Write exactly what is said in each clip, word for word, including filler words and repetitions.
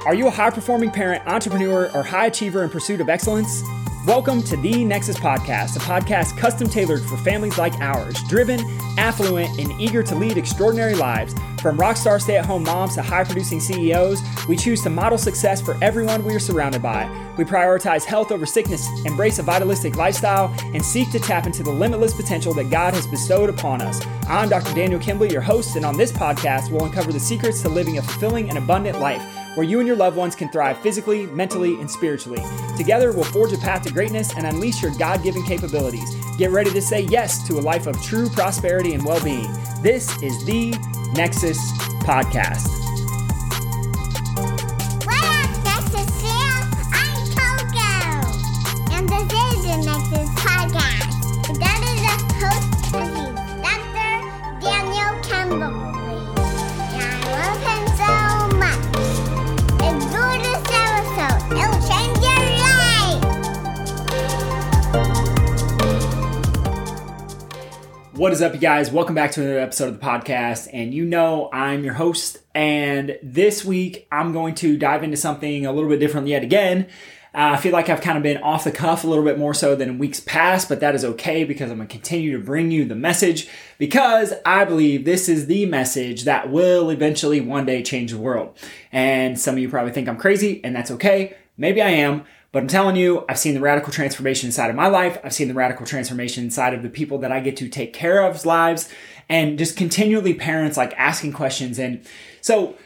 Are you a high-performing parent, entrepreneur, or high achiever in pursuit of excellence? Welcome to The Nexus Podcast, a podcast custom tailored for families like ours, driven, affluent, and eager to lead extraordinary lives. From rockstar stay-at-home moms to high-producing C E Os, we choose to model success for everyone we are surrounded by. We prioritize health over sickness, embrace a vitalistic lifestyle, and seek to tap into the limitless potential that God has bestowed upon us. I'm Doctor Daniel Kimbley, your host, and on this podcast, we'll uncover the secrets to living a fulfilling and abundant life, where you and your loved ones can thrive physically, mentally, and spiritually. Together, we'll forge a path to greatness and unleash your God-given capabilities. Get ready to say yes to a life of true prosperity and well-being. This is the Nexus Podcast. What up, Nexus fam? I'm Coco, and this is the Nexus Podcast. And that is the host of the Doctor Daniel Kimbley. And I love him so much. Enjoy this episode. It will change your life. What is up, you guys? Welcome back to another episode of the podcast. And you know I'm your host. And this week, I'm going to dive into something a little bit different yet again. Uh, I feel like I've kind of been off the cuff a little bit more so than in weeks past, but that is okay because I'm going to continue to bring you the message because I believe this is the message that will eventually one day change the world. And some of you probably think I'm crazy, and that's okay. Maybe I am. But I'm telling you, I've seen the radical transformation inside of my life. I've seen the radical transformation inside of the people that I get to take care of's lives, and just continually parents like asking questions. And so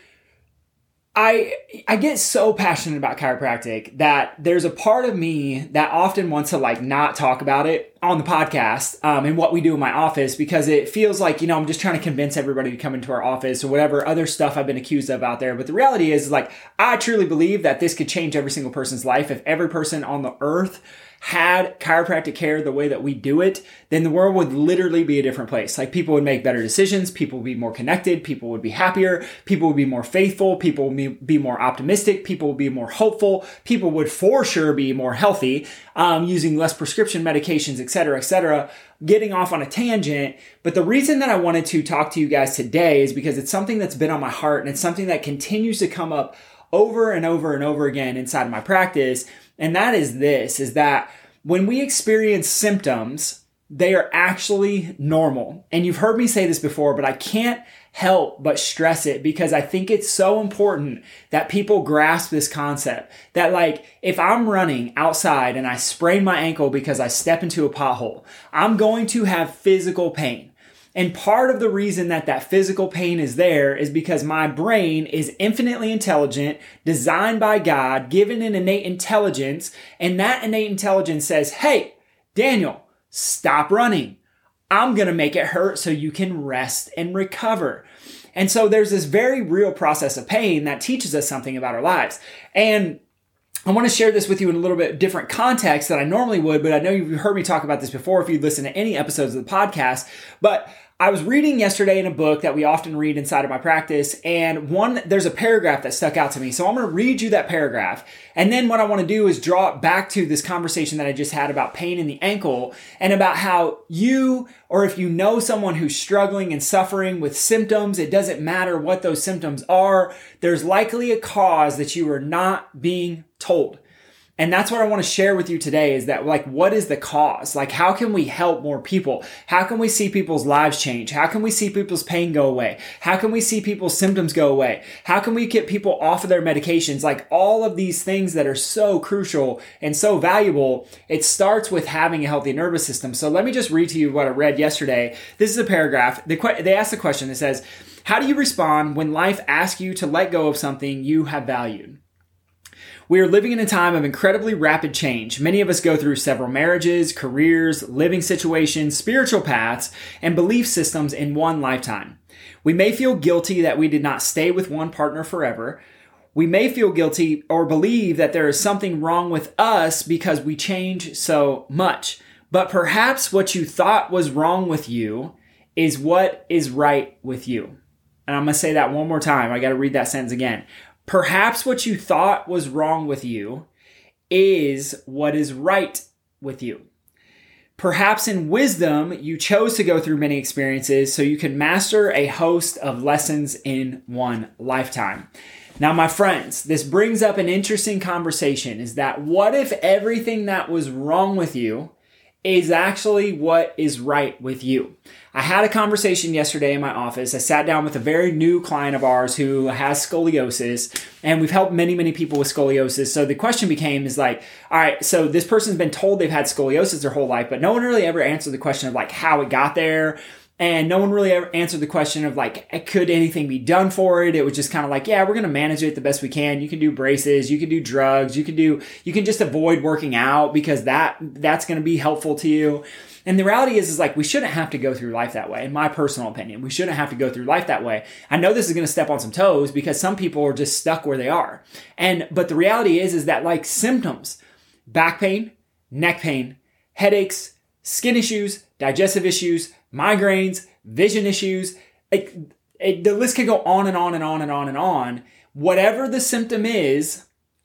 I I get so passionate about chiropractic that there's a part of me that often wants to like not talk about it on the podcast um, and what we do in my office, because it feels like, you know, I'm just trying to convince everybody to come into our office or whatever other stuff I've been accused of out there. But the reality is, like, I truly believe that this could change every single person's life. If every person on the earth had chiropractic care the way that we do it, then the world would literally be a different place. Like, people would make better decisions. People would be more connected. People would be happier. People would be more faithful. People would be more optimistic. People would be more hopeful. People would for sure be more healthy, um, using less prescription medications, et cetera, et cetera. Getting off on a tangent. But the reason that I wanted to talk to you guys today is because it's something that's been on my heart, and it's something that continues to come up over and over and over again inside of my practice. And that is this, is that when we experience symptoms, they are actually normal. And you've heard me say this before, but I can't help but stress it because I think it's so important that people grasp this concept that, like, if I'm running outside and I sprain my ankle because I step into a pothole, I'm going to have physical pain. And part of the reason that that physical pain is there is because my brain is infinitely intelligent, designed by God, given an innate intelligence. And that innate intelligence says, hey, Daniel, stop running. I'm going to make it hurt so you can rest and recover. And so there's this very real process of pain that teaches us something about our lives. And I want to share this with you in a little bit different context than I normally would, but I know you've heard me talk about this before if you listen to any episodes of the podcast. But I was reading yesterday in a book that we often read inside of my practice, and one there's a paragraph that stuck out to me. So I'm going to read you that paragraph. And then what I want to do is draw it back to this conversation that I just had about pain in the ankle and about how you, or if you know someone who's struggling and suffering with symptoms, it doesn't matter what those symptoms are. There's likely a cause that you are not being told. And that's what I want to share with you today is that, like, what is the cause? Like, how can we help more people? How can we see people's lives change? How can we see people's pain go away? How can we see people's symptoms go away? How can we get people off of their medications? Like, all of these things that are so crucial and so valuable, it starts with having a healthy nervous system. So let me just read to you what I read yesterday. This is a paragraph. They, they asked the question that says, how do you respond when life asks you to let go of something you have valued? We are living in a time of incredibly rapid change. Many of us go through several marriages, careers, living situations, spiritual paths, and belief systems in one lifetime. We may feel guilty that we did not stay with one partner forever. We may feel guilty or believe that there is something wrong with us because we change so much. But perhaps what you thought was wrong with you is what is right with you. And I'm going to say that one more time. I got to read that sentence again. Perhaps what you thought was wrong with you is what is right with you. Perhaps in wisdom, you chose to go through many experiences so you could master a host of lessons in one lifetime. Now, my friends, this brings up an interesting conversation, is that what if everything that was wrong with you is actually what is right with you? I had a conversation yesterday in my office. I sat down with a very new client of ours who has scoliosis, and we've helped many, many people with scoliosis. So the question became is like, all right, so this person's been told they've had scoliosis their whole life, but no one really ever answered the question of like how it got there. And no one really ever answered the question of like, could anything be done for it? It was just kind of like, yeah, we're going to manage it the best we can. You can do braces, you can do drugs, you can do, you can just avoid working out because that, that's going to be helpful to you. And the reality is, is like, we shouldn't have to go through life that way. In my personal opinion, we shouldn't have to go through life that way. I know this is going to step on some toes because some people are just stuck where they are. And, but the reality is, is that like symptoms, back pain, neck pain, headaches, skin issues, digestive issues, migraines, vision issues, like it, the list could go on and on and on and on and on. Whatever the symptom is,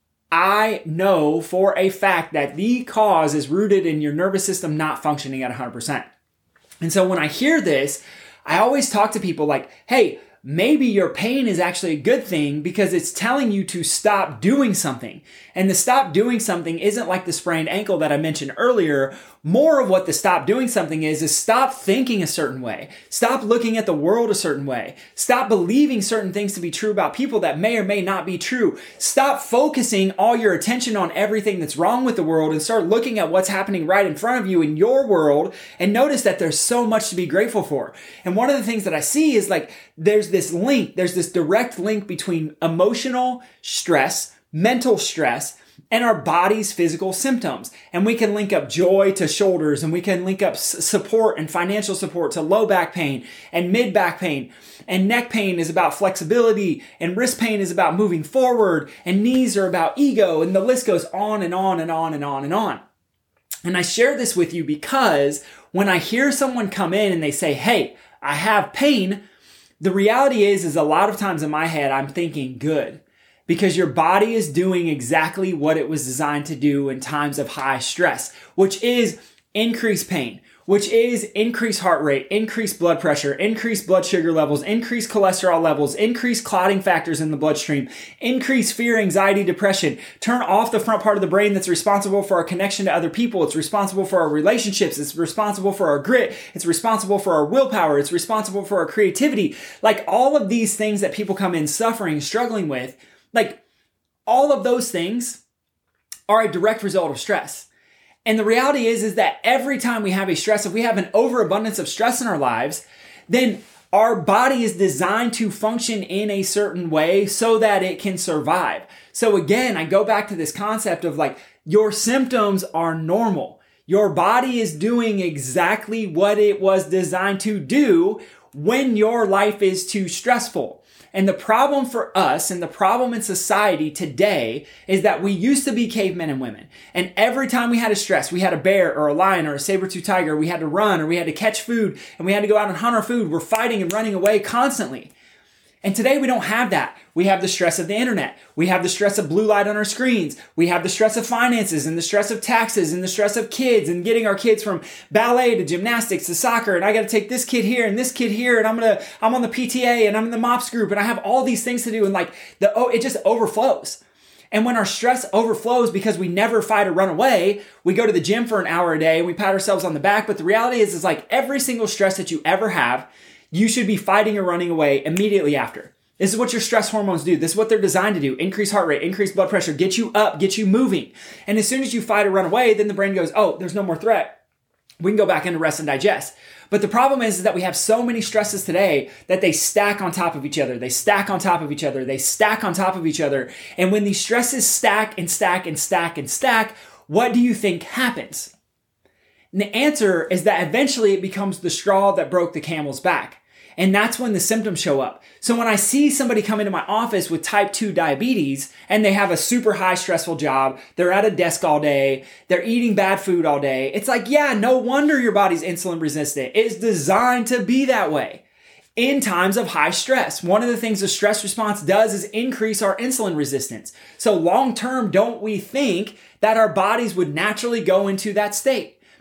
I know for a fact that the cause is rooted in your nervous system not functioning at one hundred percent. And so when I hear this, I always talk to people like, hey, maybe your pain is actually a good thing because it's telling you to stop doing something. And the stop doing something isn't like the sprained ankle that I mentioned earlier. More of what the stop doing something is, is stop thinking a certain way. Stop looking at the world a certain way. Stop believing certain things to be true about people that may or may not be true. Stop focusing all your attention on everything that's wrong with the world and start looking at what's happening right in front of you in your world and notice that there's so much to be grateful for. And one of the things that I see is like, there's this link, there's this direct link between emotional stress, mental stress, and our body's physical symptoms. And we can link up joy to shoulders, and we can link up s- support and financial support to low back pain and mid back pain. And neck pain is about flexibility, and wrist pain is about moving forward, and knees are about ego, and the list goes on and on and on and on and on. And I share this with you because when I hear someone come in and they say, hey, I have pain, the reality is, is a lot of times in my head, I'm thinking good. Because your body is doing exactly what it was designed to do in times of high stress, which is increase pain, which is increase heart rate, increase blood pressure, increase blood sugar levels, increase cholesterol levels, increase clotting factors in the bloodstream, increase fear, anxiety, depression, turn off the front part of the brain that's responsible for our connection to other people. It's responsible for our relationships. It's responsible for our grit. It's responsible for our willpower. It's responsible for our creativity. Like all of these things that people come in suffering, struggling with, like all of those things are a direct result of stress. And the reality is, is that every time we have a stress, if we have an overabundance of stress in our lives, then our body is designed to function in a certain way so that it can survive. So again, I go back to this concept of like, your symptoms are normal. Your body is doing exactly what it was designed to do when your life is too stressful. And the problem for us and the problem in society today is that we used to be cavemen and women. And every time we had a stress, we had a bear or a lion or a saber-tooth tiger, we had to run or we had to catch food and we had to go out and hunt our food. We're fighting and running away constantly. And today we don't have that. We have the stress of the internet. We have the stress of blue light on our screens. We have the stress of finances and the stress of taxes and the stress of kids and getting our kids from ballet to gymnastics to soccer. And I got to take this kid here and this kid here. And I'm going to, I'm on the P T A and I'm in the MOPS group and I have all these things to do. And like the, oh, it just overflows. And when our stress overflows because we never fight or run away, we go to the gym for an hour a day and we pat ourselves on the back. But the reality is, is like every single stress that you ever have, you should be fighting or running away immediately after. This is what your stress hormones do. This is what they're designed to do. Increase heart rate, increase blood pressure, get you up, get you moving. And as soon as you fight or run away, then the brain goes, oh, there's no more threat. We can go back into rest and digest. But the problem is, is that we have so many stresses today that they stack on top of each other. They stack on top of each other. They stack on top of each other. And when these stresses stack and stack and stack and stack, what do you think happens? And the answer is that eventually it becomes the straw that broke the camel's back. And that's when the symptoms show up. So when I see somebody come into my office with type two diabetes and they have a super high stressful job, they're at a desk all day, they're eating bad food all day, it's like, yeah, no wonder your body's insulin resistant. It's designed to be that way in times of high stress. One of the things the stress response does is increase our insulin resistance. So long term, don't we think that our bodies would naturally go into that state?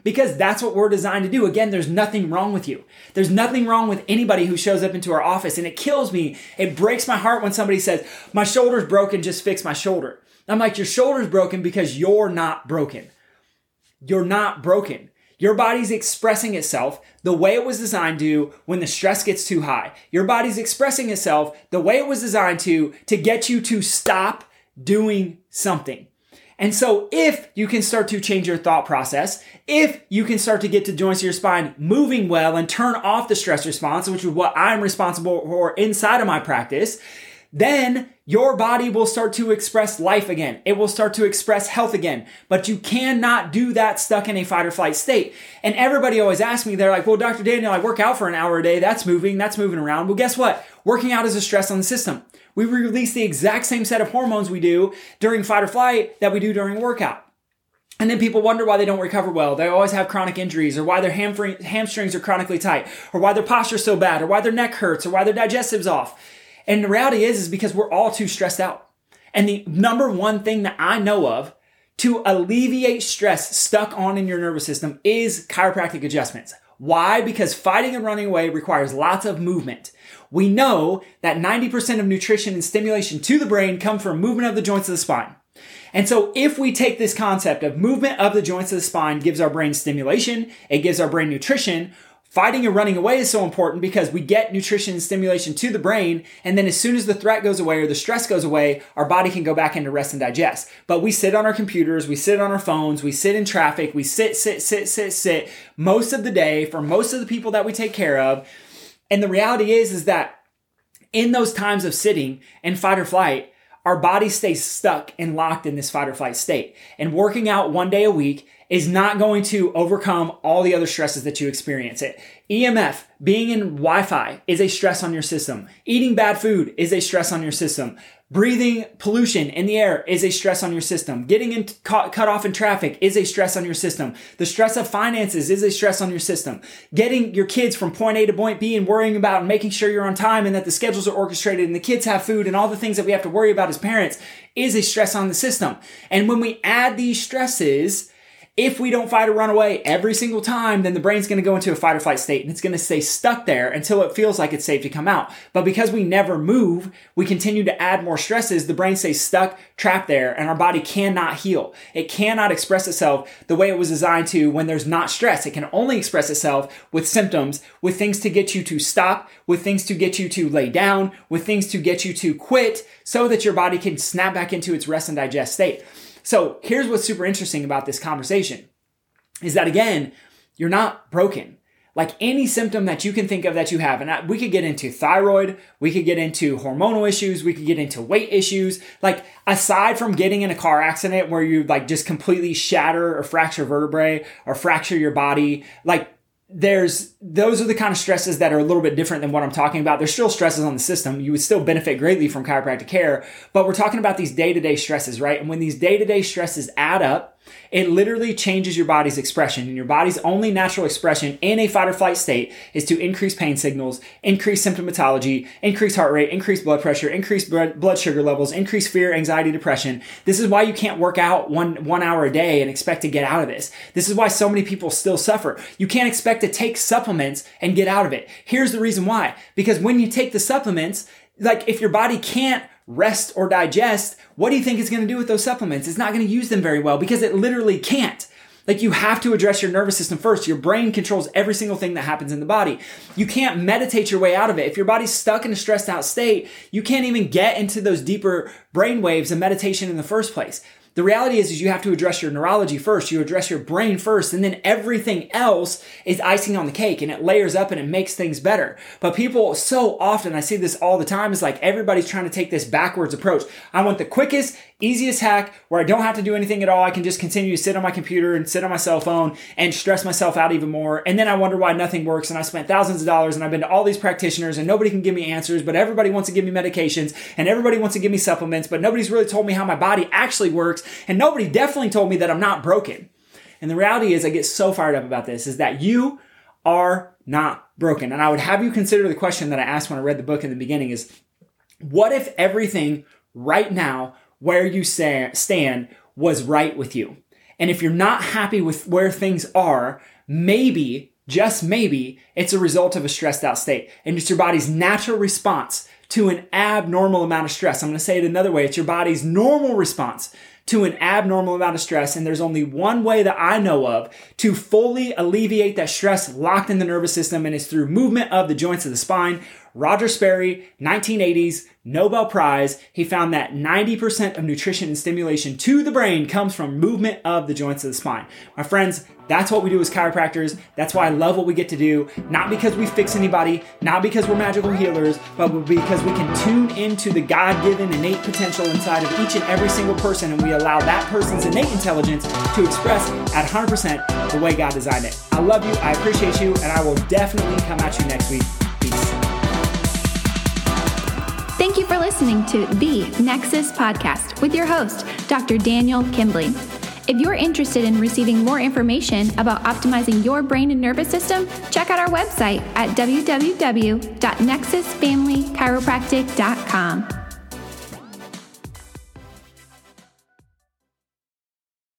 because that's what we're designed to do. Again, there's nothing wrong with you. There's nothing wrong with anybody who shows up into our office, and it kills me. It breaks my heart when somebody says, my shoulder's broken, just fix my shoulder. I'm like, your shoulder's broken because you're not broken. You're not broken. Your body's expressing itself the way it was designed to when the stress gets too high. Your body's expressing itself the way it was designed to, to get you to stop doing something. And so if you can start to change your thought process, if you can start to get the joints of your spine moving well and turn off the stress response, which is what I'm responsible for inside of my practice, then your body will start to express life again. It will start to express health again. But you cannot do that stuck in a fight or flight state. And everybody always asks me, they're like, well, Doctor Daniel, I work out for an hour a day. That's moving. That's moving around. Well, guess what? Working out is a stress on the system. We release the exact same set of hormones we do during fight or flight that we do during workout. And then people wonder why they don't recover well. They always have chronic injuries, or why their hamstring, hamstrings are chronically tight, or why their posture's so bad, or why their neck hurts, or why their digestive's off. And the reality is, is because we're all too stressed out. And the number one thing that I know of to alleviate stress stuck on in your nervous system is chiropractic adjustments. Why? Because fighting and running away requires lots of movement. We know that ninety percent of nutrition and stimulation to the brain come from movement of the joints of the spine. And so if we take this concept of movement of the joints of the spine gives our brain stimulation, it gives our brain nutrition. Fighting and running away is so important because we get nutrition and stimulation to the brain, and then as soon as the threat goes away or the stress goes away, our body can go back into rest and digest. But we sit on our computers, we sit on our phones, we sit in traffic, we sit, sit, sit, sit, sit most of the day for most of the people that we take care of. And the reality is, is that in those times of sitting and fight or flight, our body stays stuck and locked in this fight or flight state. And working out one day a week is not going to overcome all the other stresses that you experience. It. E M F, being in Wi-Fi, is a stress on your system. Eating bad food is a stress on your system. Breathing pollution in the air is a stress on your system. Getting in, cut, cut off in traffic is a stress on your system. The stress of finances is a stress on your system. Getting your kids from point A to point B and worrying about and making sure you're on time and that the schedules are orchestrated and the kids have food and all the things that we have to worry about as parents is a stress on the system. And when we add these stresses, if we don't fight or run away every single time, then the brain's going to go into a fight or flight state and it's going to stay stuck there until it feels like it's safe to come out. But because we never move, we continue to add more stresses. The brain stays stuck, trapped there, and our body cannot heal. It cannot express itself the way it was designed to when there's not stress. It can only express itself with symptoms, with things to get you to stop, with things to get you to lay down, with things to get you to quit so that your body can snap back into its rest and digest state. So here's what's super interesting about this conversation is that, again, you're not broken. Like any symptom that you can think of that you have, and I, we could get into thyroid, we could get into hormonal issues, we could get into weight issues. Like aside from getting in a car accident where you like just completely shatter or fracture vertebrae or fracture your body, like there's, those are the kind of stresses that are a little bit different than what I'm talking about. There's still stresses on the system. You would still benefit greatly from chiropractic care, but we're talking about these day-to-day stresses, right? And when these day-to-day stresses add up, it literally changes your body's expression, and your body's only natural expression in a fight or flight state is to increase pain signals, increase symptomatology, increase heart rate, increase blood pressure, increase blood sugar levels, increase fear, anxiety, depression. This is why you can't work out one, one hour a day and expect to get out of this. This is why so many people still suffer. You can't expect to take supplements and get out of it. Here's the reason why. Because when you take the supplements, like if your body can't rest or digest, what do you think it's going to do with those supplements? It's not going to use them very well because it literally can't. Like you have to address your nervous system first. Your brain controls every single thing that happens in the body. You can't meditate your way out of it. If your body's stuck in a stressed out state, you can't even get into those deeper brain waves of meditation in the first place. The reality is, is you have to address your neurology first. You address your brain first, and then everything else is icing on the cake, and it layers up and it makes things better. But people so often, I see this all the time, is like everybody's trying to take this backwards approach. I want the quickest, easiest hack where I don't have to do anything at all. I can just continue to sit on my computer and sit on my cell phone and stress myself out even more. And then I wonder why nothing works. And I spent thousands of dollars and I've been to all these practitioners and nobody can give me answers, but everybody wants to give me medications and everybody wants to give me supplements, but nobody's really told me how my body actually works. And nobody definitely told me that I'm not broken. And the reality is, I get so fired up about this, is that you are not broken. And I would have you consider the question that I asked when I read the book in the beginning is, what if everything right now where you stand was right with you? And if you're not happy with where things are, maybe, just maybe, it's a result of a stressed out state. And it's your body's natural response to an abnormal amount of stress. I'm going to say it another way. It's your body's normal response to an abnormal amount of stress. And there's only one way that I know of to fully alleviate that stress locked in the nervous system, and it's through movement of the joints of the spine. Roger Sperry, nineteen eighties, Nobel Prize. He found that ninety percent of nutrition and stimulation to the brain comes from movement of the joints of the spine. My friends, that's what we do as chiropractors. That's why I love what we get to do. Not because we fix anybody, not because we're magical healers, but because we can tune into the God-given innate potential inside of each and every single person, and we allow that person's innate intelligence to express at one hundred percent the way God designed it. I love you, I appreciate you, and I will definitely come at you next week. Peace. Thank you for listening to the Nexus Podcast with your host, Doctor Daniel Kimbley. If you're interested in receiving more information about optimizing your brain and nervous system, check out our website at w w w dot nexus family chiropractic dot com.